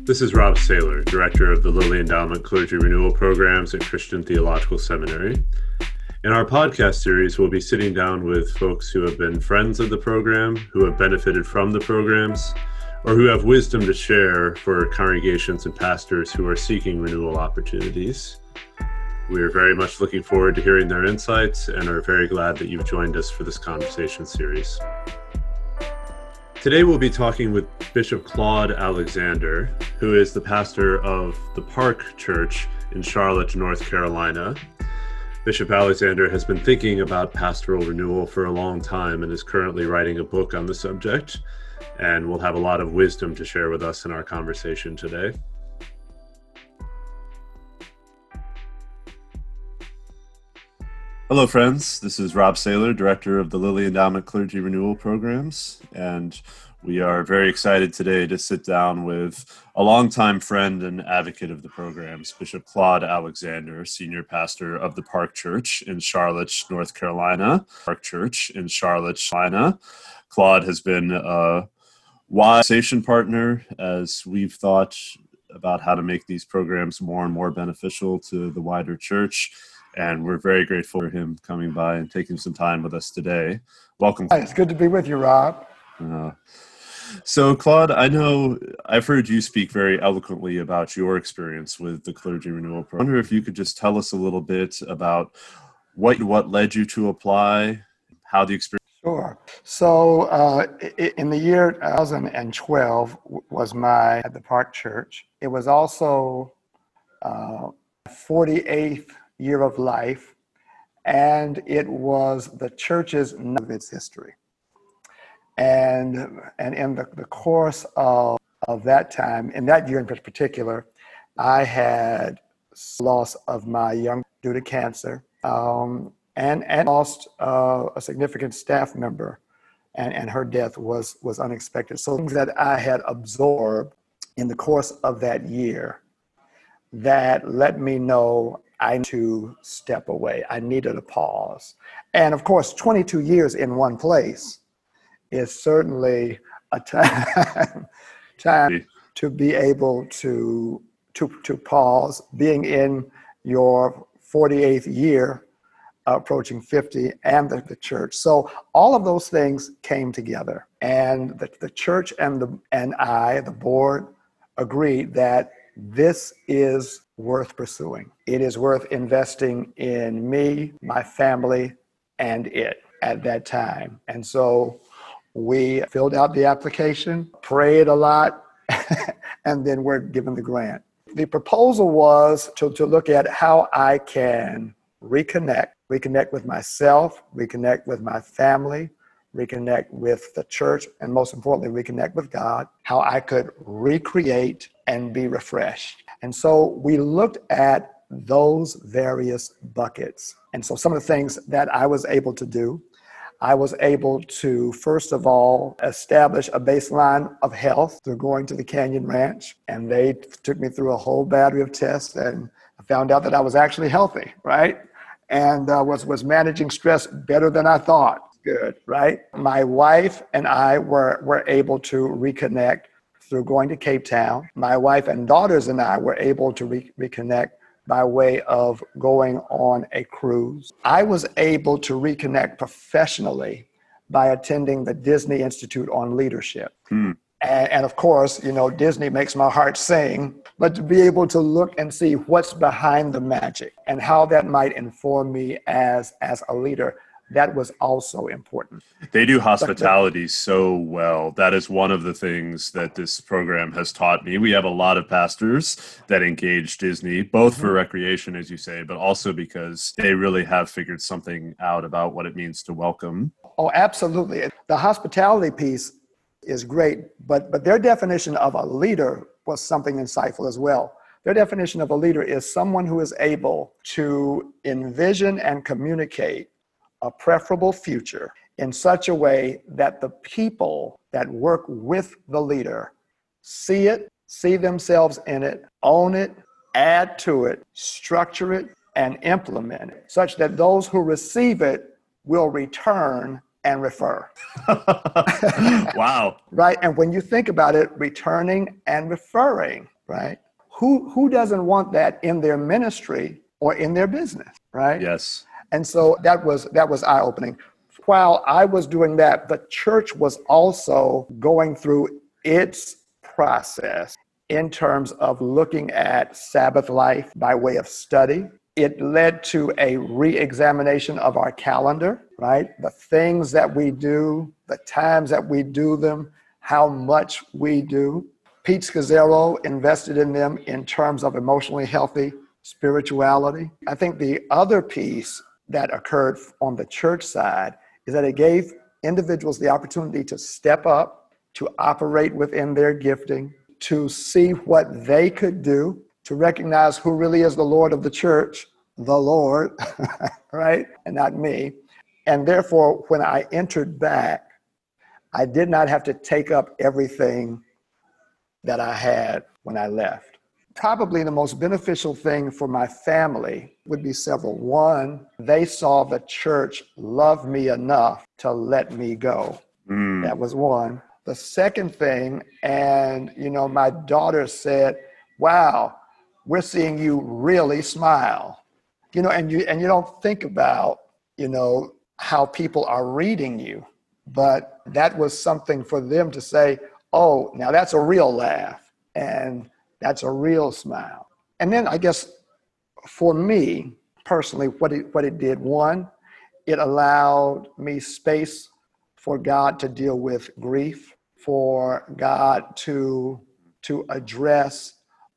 This is Rob Saylor, Director of the Lilly Endowment Clergy Renewal Programs at Christian Theological Seminary. In our podcast series, we'll be sitting down with folks who have been friends of the program, who have benefited from the programs, or who have wisdom to share for congregations and pastors who are seeking renewal opportunities. We are very much looking forward to hearing their insights and are very glad that you've joined us for this conversation series. Today we'll be talking with Bishop Claude Alexander, who is the pastor of the Park Church in Charlotte, North Carolina. Bishop Alexander has been thinking about pastoral renewal for a long time and is currently writing a book on the subject, and will have a lot of wisdom to share with us in our conversation today. Hello, friends. This is Rob Saylor, Director of the Lilly Endowment Clergy Renewal Programs, and we are very excited today to sit down with a longtime friend and advocate of the programs, Bishop Claude Alexander, Senior Pastor of the Park Church in Charlotte, North Carolina. Claude has been a wise conversation partner as we've thought about how to make these programs more and more beneficial to the wider church. And we're very grateful for him coming by and taking some time with us today. Welcome. Hi, it's good to be with you, Rob. So, Claude, I know I've heard you speak very eloquently about your experience with the Clergy Renewal Program. I wonder if you could just tell us a little bit about what led you to apply, how the experience. Sure. So, in the year 2012 was at the Park Church. It was also 48th year of life, and it was the church's of its history. And in the course of that time, in that year in particular, I had loss of my young due to cancer, and lost a significant staff member, and her death was unexpected. So things that I had absorbed in the course of that year that let me know I need to step away. I needed a pause. And of course, 22 years in one place is certainly a time to be able to pause, being in your 48th year, approaching 50, and the church. So all of those things came together, and the church and the board agreed that this is worth pursuing. It is worth investing in me, my family, and it at that time. And so we filled out the application, prayed a lot, and then we're given the grant. The proposal was to look at how I can reconnect with myself, reconnect with my family, reconnect with the church, and most importantly, reconnect with God, how I could recreate and be refreshed. And so we looked at those various buckets. And so some of the things that I was able to do, I was able to, first of all, establish a baseline of health through going to the Canyon Ranch. And they took me through a whole battery of tests, and I found out that I was actually healthy, right? And was managing stress better than I thought. Good, right? My wife and I were able to reconnect through going to Cape Town. My wife and daughters and I were able to reconnect by way of going on a cruise. I was able to reconnect professionally by attending the Disney Institute on Leadership. And of course, you know, Disney makes my heart sing, but to be able to look and see what's behind the magic and how that might inform me as a leader, that was also important. They do hospitality so well. That is one of the things that this program has taught me. We have a lot of pastors that engage Disney, both for recreation, as you say, but also because they really have figured something out about what it means to welcome. Oh, absolutely. The hospitality piece is great, but their definition of a leader was something insightful as well. Their definition of a leader is someone who is able to envision and communicate a preferable future in such a way that the people that work with the leader see it, see themselves in it, own it, add to it, structure it, and implement it, such that those who receive it will return and refer. Wow. Right? And when you think about it, returning and referring, right? Who doesn't want that in their ministry or in their business, right? Yes. And so that was eye-opening. While I was doing that, the church was also going through its process in terms of looking at Sabbath life by way of study. It led to a re-examination of our calendar, right? The things that we do, the times that we do them, how much we do. Pete Scazzero invested in them in terms of emotionally healthy spirituality. I think the other piece that occurred on the church side is that it gave individuals the opportunity to step up, to operate within their gifting, to see what they could do, to recognize who really is the Lord of the church, the Lord, right? And not me. And therefore, when I entered back, I did not have to take up everything that I had when I left. Probably the most beneficial thing for my family would be several. One, they saw the church love me enough to let me go. That was one. The second thing, and my daughter said, "Wow, we're seeing you really smile." And you don't think about, how people are reading you, but that was something for them to say, "Oh, now that's a real laugh, and that's a real smile." And then I guess for me personally, what it did, one, it allowed me space for God to deal with grief, for God to address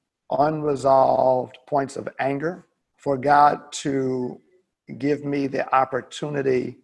unresolved points of anger, for God to give me the opportunity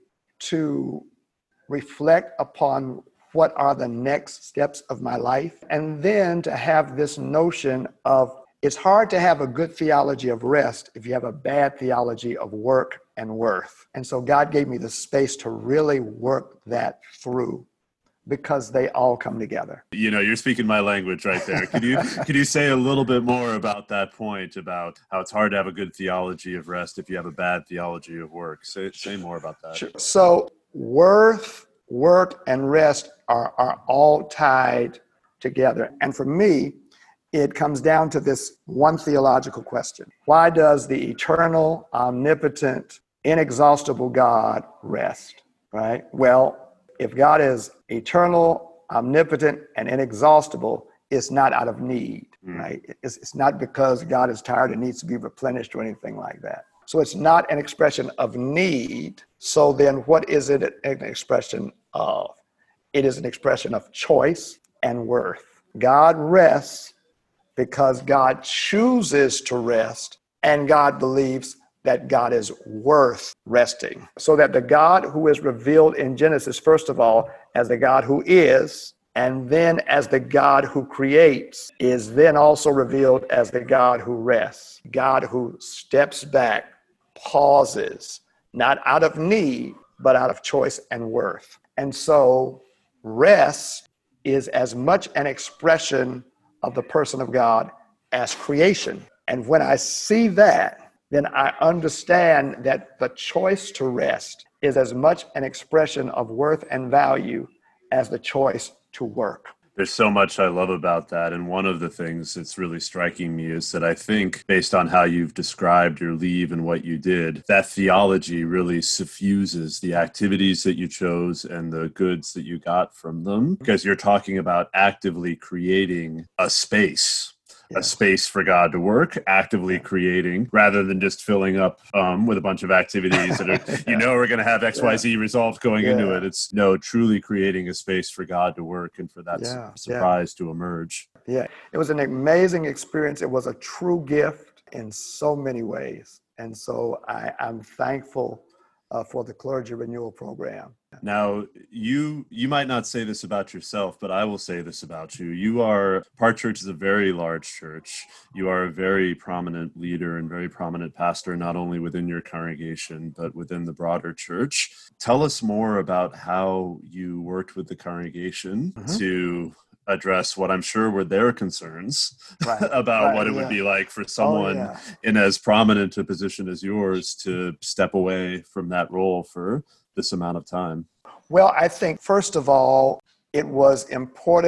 to reflect upon what are the next steps of my life, and then to have this notion of it's hard to have a good theology of rest if you have a bad theology of work and worth. And so God gave me the space to really work that through, because they all come together. You're speaking my language right there. Could you say a little bit more about that point, about how it's hard to have a good theology of rest if you have a bad theology of work? Say more about that. Sure. So worth, work, and rest are all tied together. And for me, it comes down to this one theological question. Why does the eternal, omnipotent, inexhaustible God rest, right? Well, if God is eternal, omnipotent, and inexhaustible, it's not out of need, right? It's not because God is tired and needs to be replenished or anything like that. So it's not an expression of need. So then what is it an expression of? It is an expression of choice and worth. God rests because God chooses to rest, and God believes that God is worth resting. So that the God who is revealed in Genesis, first of all, as the God who is, and then as the God who creates, is then also revealed as the God who rests. God who steps back, pauses, not out of need, but out of choice and worth. And so rest is as much an expression of the person of God as creation. And when I see that, then I understand that the choice to rest is as much an expression of worth and value as the choice to work. There's so much I love about that. And one of the things that's really striking me is that I think, based on how you've described your leave and what you did, that theology really suffuses the activities that you chose and the goods that you got from them, because you're talking about actively creating a space. A space for God to work, actively creating, rather than just filling up with a bunch of activities that are, we're going to have XYZ resolved going into it. It's truly creating a space for God to work and for that surprise to emerge. Yeah, it was an amazing experience. It was a true gift in so many ways. And so I'm thankful for the Clergy Renewal Program. Now, you might not say this about yourself, but I will say this about you. Park Church is a very large church. You are a very prominent leader and very prominent pastor, not only within your congregation, but within the broader church. Tell us more about how you worked with the congregation to address what I'm sure were their concerns about what it would be like for someone in as prominent a position as yours to step away from that role for this amount of time. Well, I think, first of all, it was important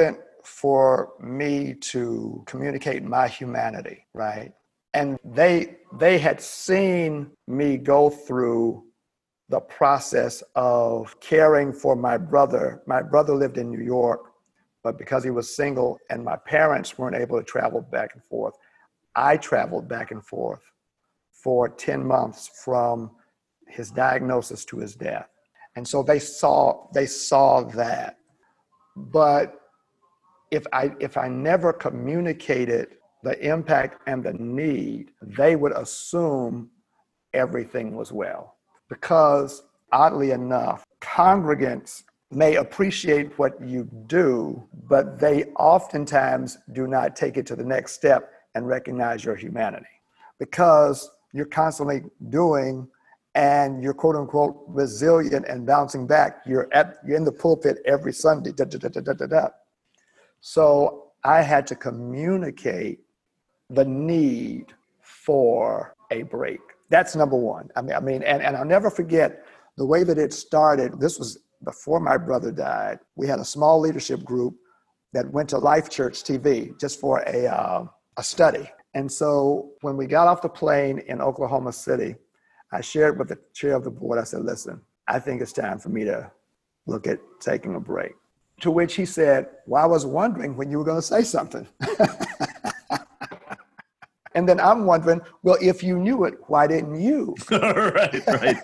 for me to communicate my humanity, right? And they had seen me go through the process of caring for my brother. My brother lived in New York, but because he was single and my parents weren't able to travel back and forth, I traveled back and forth for 10 months from his diagnosis to his death. And so they saw that. But if I never communicated the impact and the need, they would assume everything was well. Because oddly enough, congregants may appreciate what you do, but they oftentimes do not take it to the next step and recognize your humanity. Because you're constantly doing and you're quote unquote resilient and bouncing back. You're in the pulpit every Sunday. So I had to communicate the need for a break. That's number one. I mean, and I'll never forget the way that it started. This was before my brother died. We had a small leadership group that went to Life Church TV just for a study. And so when we got off the plane in Oklahoma City, I shared with the chair of the board, I said, listen, I think it's time for me to look at taking a break. To which he said, well, I was wondering when you were going to say something. And then I'm wondering, well, if you knew it, why didn't you? Right.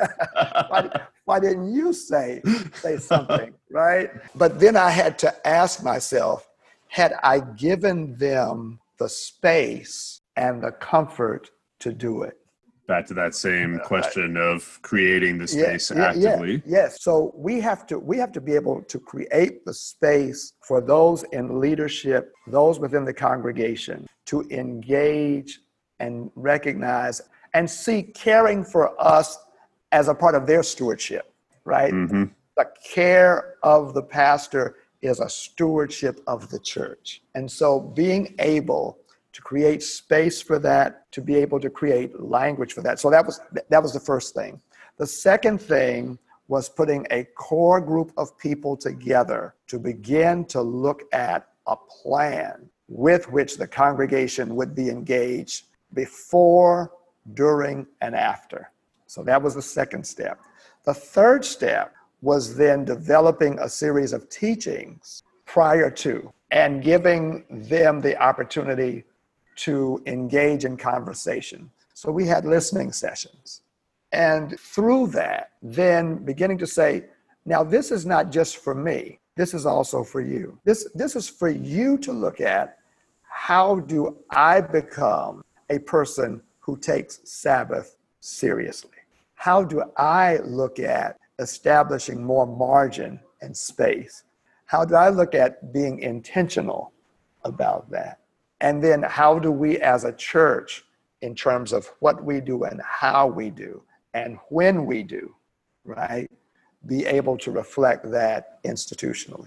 Why didn't you say something, right? But then I had to ask myself, had I given them the space and the comfort to do it? Back to that same question of creating the space actively. Yes. So we have to be able to create the space for those in leadership, those within the congregation, to engage and recognize and see caring for us as a part of their stewardship, right? Mm-hmm. The care of the pastor is a stewardship of the church. And so being able to create space for that, to be able to create language for that. So that was the first thing. The second thing was putting a core group of people together to begin to look at a plan with which the congregation would be engaged before, during, and after. So that was the second step. The third step was then developing a series of teachings prior to and giving them the opportunity to engage in conversation. So we had listening sessions. And through that, then beginning to say, now this is not just for me, this is also for you. This is for you to look at, how do I become a person who takes Sabbath seriously? How do I look at establishing more margin and space? How do I look at being intentional about that? And then how do we as a church, in terms of what we do and how we do and when we do, right, be able to reflect that institutionally?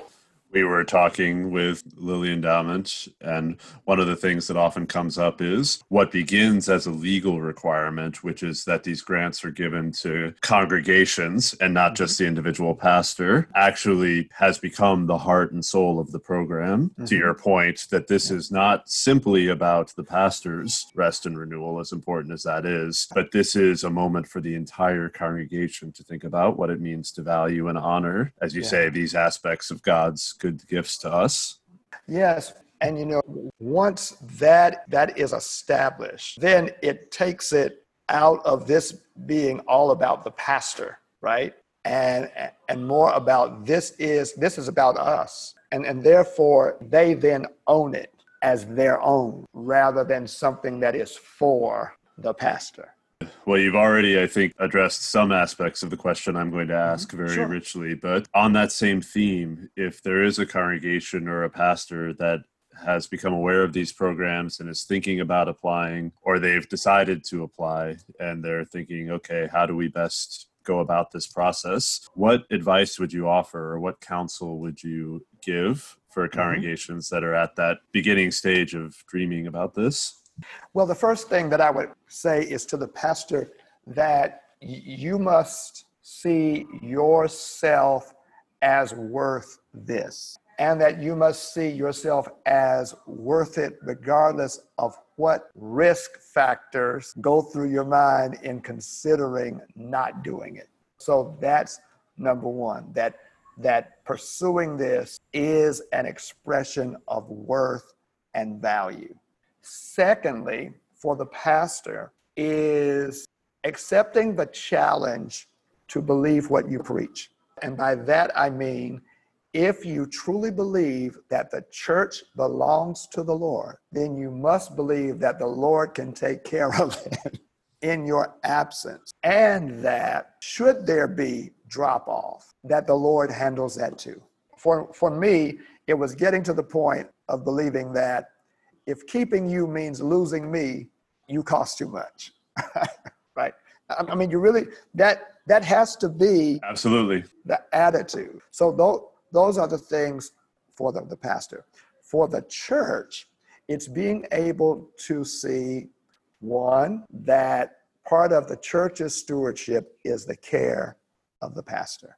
We were talking with Lilly Endowment, and one of the things that often comes up is what begins as a legal requirement, which is that these grants are given to congregations and not just the individual pastor, actually has become the heart and soul of the program. Mm-hmm. To your point, that this is not simply about the pastor's rest and renewal, as important as that is, but this is a moment for the entire congregation to think about what it means to value and honor, as you say, these aspects of God's good gifts to us. Yes. And once that is established, then it takes it out of this being all about the pastor, right? And more about this is about us. And therefore they then own it as their own rather than something that is for the pastor. Well, you've already, I think, addressed some aspects of the question I'm going to ask very richly, but on that same theme, if there is a congregation or a pastor that has become aware of these programs and is thinking about applying, or they've decided to apply and they're thinking, okay, how do we best go about this process? What advice would you offer, or what counsel would you give for congregations that are at that beginning stage of dreaming about this? Well, the first thing that I would say is to the pastor that you must see yourself as worth this. and that you must see yourself as worth it regardless of what risk factors go through your mind in considering not doing it. So that's number one, that pursuing this is an expression of worth and value. Secondly, for the pastor, is accepting the challenge to believe what you preach. And by that, I mean, if you truly believe that the church belongs to the Lord, then you must believe that the Lord can take care of it in your absence. And that should there be drop off, that the Lord handles that too. For me, it was getting to the point of believing that if keeping you means losing me, you cost too much, right? I mean, you really, that has to be absolutely the attitude. So those are the things for the pastor. For the church, it's being able to see, one, that part of the church's stewardship is the care of the pastor.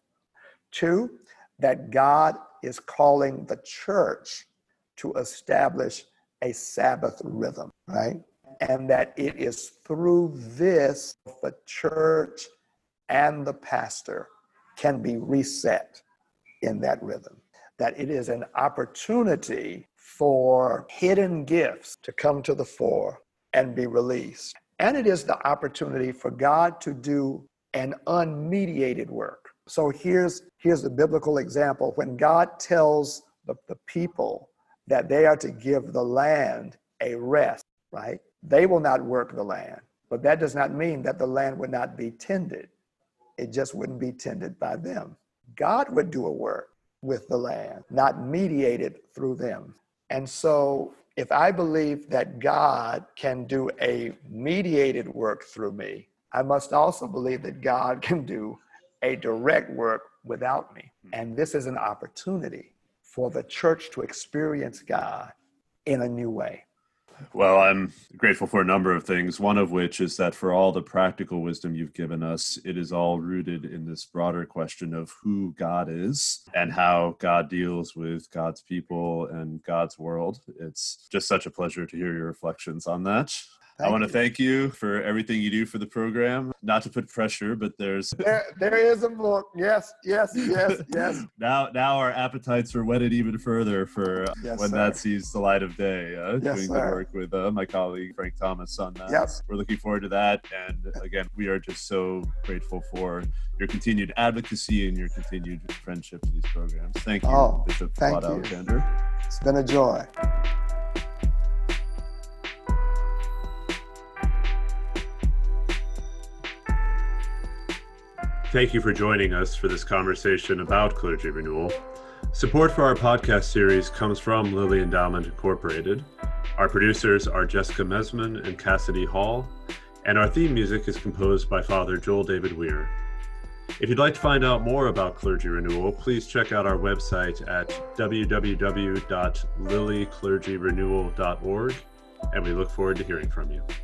Two, that God is calling the church to establish a Sabbath rhythm, right? And that it is through this the church and the pastor can be reset in that rhythm. That it is an opportunity for hidden gifts to come to the fore and be released. And it is the opportunity for God to do an unmediated work. So here's the biblical example. When God tells the people that they are to give the land a rest, right? They will not work the land, but that does not mean that the land would not be tended. It just wouldn't be tended by them. God would do a work with the land, not mediated through them. And so if I believe that God can do a mediated work through me, I must also believe that God can do a direct work without me. And this is an opportunity for the church to experience God in a new way. Well, I'm grateful for a number of things, one of which is that for all the practical wisdom you've given us, it is all rooted in this broader question of who God is and how God deals with God's people and God's world. It's just such a pleasure to hear your reflections on that. I want to thank you for everything you do for the program. Not to put pressure, but there is a book. Yes. Now our appetites are whetted even further for when that sees the light of day. Doing good work with my colleague Frank Thomas on that. Yes. We're looking forward to that. And again, we are just so grateful for your continued advocacy and your continued friendship to these programs. Thank you, Bishop Fuad Alexander. It's been a joy. Thank you for joining us for this conversation about clergy renewal. Support for our podcast series comes from Lilly Endowment Incorporated. Our producers are Jessica Mesman and Cassidy Hall, and our theme music is composed by Father Joel David Weir. If you'd like to find out more about clergy renewal, please check out our website at www.lillyclergyrenewal.org, and we look forward to hearing from you.